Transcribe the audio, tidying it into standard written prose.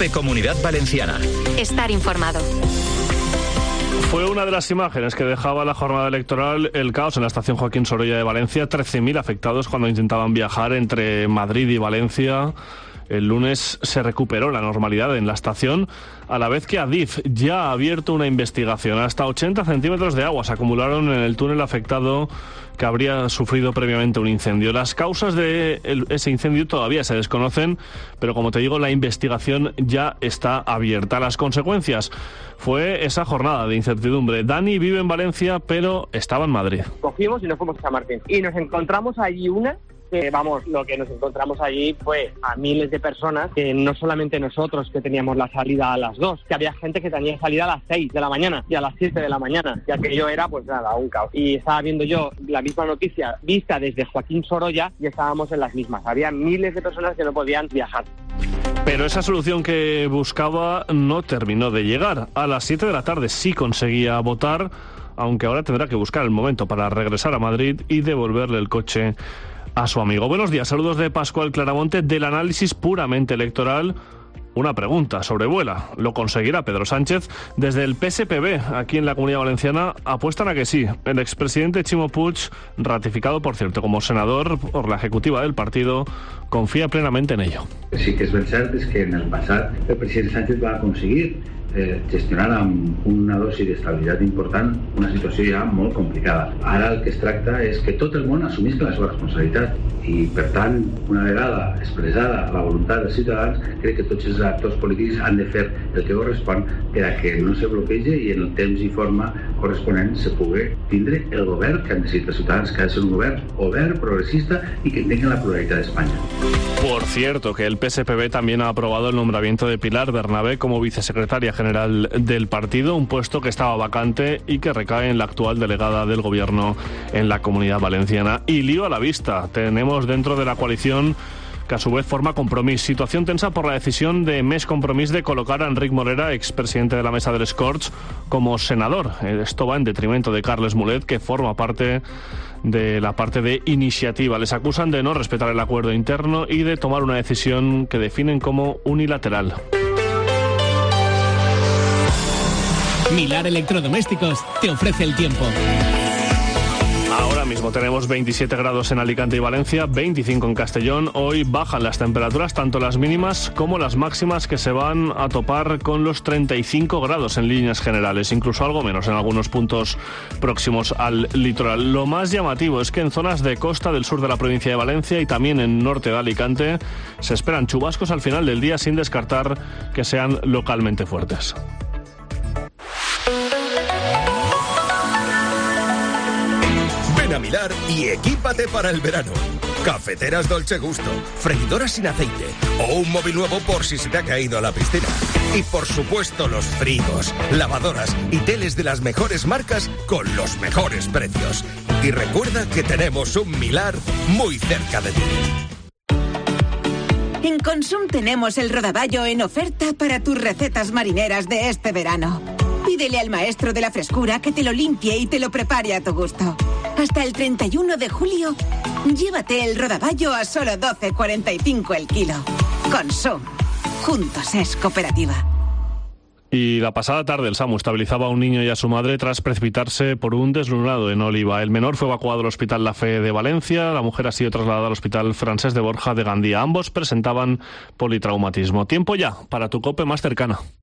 COPE Comunidad Valenciana. Estar informado. Fue una de las imágenes que dejaba la jornada electoral el caos en la estación Joaquín Sorolla de Valencia. 13.000 afectados cuando intentaban viajar entre Madrid y Valencia. El lunes se recuperó la normalidad en la estación, a la vez que Adif ya ha abierto una investigación. Hasta 80 centímetros de agua se acumularon en el túnel afectado que habría sufrido previamente un incendio. Las causas de ese incendio todavía se desconocen, pero como te digo, la investigación ya está abierta. Las consecuencias fue esa jornada de incertidumbre. Dani vive en Valencia, pero estaba en Madrid. Cogimos y nos fuimos a San Martín. Y nos encontramos allí lo que nos encontramos allí fue a miles de personas, que no solamente nosotros que teníamos la salida a las 2, que había gente que tenía salida a las 6 de la mañana y a las 7 de la mañana, y aquello era pues nada, un caos. Y estaba viendo yo la misma noticia vista desde Joaquín Sorolla y estábamos en las mismas. Había miles de personas que no podían viajar. Pero esa solución que buscaba no terminó de llegar. A las 7 de la tarde sí conseguía votar, aunque ahora tendrá que buscar el momento para regresar a Madrid y devolverle el coche a su amigo. Buenos días, saludos de Pascual Claramonte. Del análisis puramente electoral, una pregunta sobrevuela. ¿Lo conseguirá Pedro Sánchez? Desde el PSPB, aquí en la Comunidad Valenciana, apuestan a que sí. El expresidente Ximo Puig, ratificado por cierto como senador por la ejecutiva del partido, confía plenamente en ello. Sí que és ben cert és que en el passat el president Sánchez va aconseguir gestionar amb una dosi d'estabilitat important una situació ja molt complicada. Ara el que es tracta és que tot el món assumisca la seva responsabilitat i, per tant, una vegada expressada la voluntat dels ciutadans, crec que tots els actors polítics han de fer el que correspon per a que no se bloquegi i en el temps i forma corresponent se pugui tindre el govern que han decidit els ciutadans, que ha de ser un govern obert, progresista y que tenga la pluralidad de España. Por cierto, que el PSPB también ha aprobado el nombramiento de Pilar Bernabé como vicesecretaria general del partido, un puesto que estaba vacante y que recae en la actual delegada del gobierno en la Comunidad Valenciana. Y lío a la vista. Tenemos dentro de la coalición que a su vez forma Compromís. Situación tensa por la decisión de Més Compromís de colocar a Enric Morera, expresidente de la mesa de les Corts, como senador. Esto va en detrimento de Carles Mulet, que forma parte de la parte de iniciativa. Les acusan de no respetar el acuerdo interno y de tomar una decisión que definen como unilateral. Milar Electrodomésticos te ofrece el tiempo. Ahora mismo tenemos 27 grados en Alicante y Valencia, 25 en Castellón. Hoy bajan las temperaturas, tanto las mínimas como las máximas, que se van a topar con los 35 grados en líneas generales, incluso algo menos en algunos puntos próximos al litoral. Lo más llamativo es que en zonas de costa del sur de la provincia de Valencia y también en norte de Alicante se esperan chubascos al final del día, sin descartar que sean localmente fuertes. A Milar y equípate para el verano. Cafeteras Dolce Gusto, freidoras sin aceite o un móvil nuevo por si se te ha caído a la piscina. Y por supuesto los frigos, lavadoras y teles de las mejores marcas con los mejores precios. Y recuerda que tenemos un Milar muy cerca de ti. En Consum tenemos el rodaballo en oferta para tus recetas marineras de este verano. Pídele al maestro de la frescura que te lo limpie y te lo prepare a tu gusto. Hasta el 31 de julio, llévate el rodaballo a solo 12,45 el kilo. Consum. Juntos es cooperativa. Y la pasada tarde el SAMU estabilizaba a un niño y a su madre tras precipitarse por un deslumbrado en Oliva. El menor fue evacuado al Hospital La Fe de Valencia. La mujer ha sido trasladada al Hospital Francés de Borja de Gandía. Ambos presentaban politraumatismo. Tiempo ya para tu COPE más cercana.